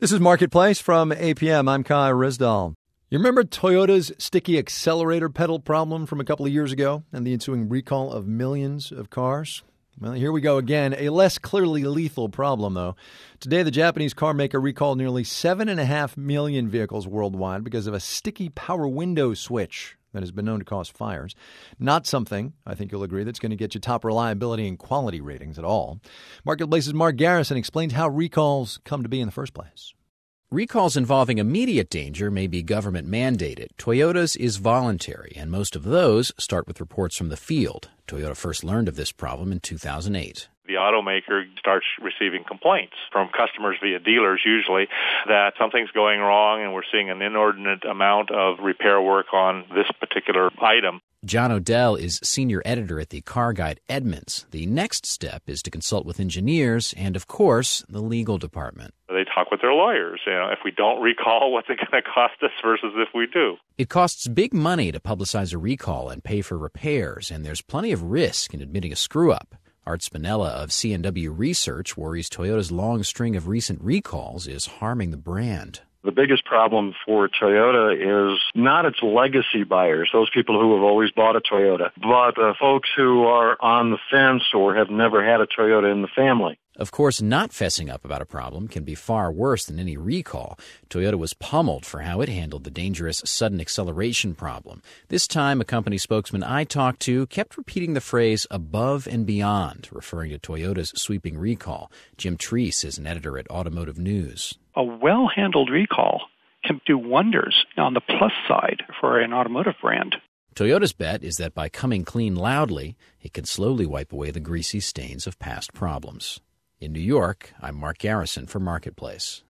This is Marketplace from APM. I'm Kai Risdal. You remember Toyota's sticky accelerator pedal problem from a couple of years ago and the ensuing recall of millions of cars? Well, here we go again. A less clearly lethal problem, though. Today, the Japanese car maker recalled nearly 7.5 million vehicles worldwide because of a sticky power window switch that has been known to cause fires. Not something, I think you'll agree, that's going to get you top reliability and quality ratings at all. Marketplace's Mark Garrison explained how recalls come to be in the first place. Recalls involving immediate danger may be government mandated. Toyota's is voluntary, and most of those start with reports from the field. Toyota first learned of this problem in 2008. The automaker starts receiving complaints from customers via dealers usually that something's going wrong and we're seeing an inordinate amount of repair work on this particular item. John O'Dell is senior editor at the car guide Edmunds. The next step is to consult with engineers and, of course, the legal department. They talk with their lawyers. If we don't recall, what's it going to cost us versus if we do? It costs big money to publicize a recall and pay for repairs, and there's plenty of risk in admitting a screw-up. Art Spinella of C&W Research worries Toyota's long string of recent recalls is harming the brand. The biggest problem for Toyota is not its legacy buyers, those people who have always bought a Toyota, but folks who are on the fence or have never had a Toyota in the family. Of course, not fessing up about a problem can be far worse than any recall. Toyota was pummeled for how it handled the dangerous sudden acceleration problem. This time, a company spokesman I talked to kept repeating the phrase above and beyond, referring to Toyota's sweeping recall. Jim Treese is an editor at Automotive News. A well-handled recall can do wonders on the plus side for an automotive brand. Toyota's bet is that by coming clean loudly, it can slowly wipe away the greasy stains of past problems. In New York, I'm Mark Garrison for Marketplace.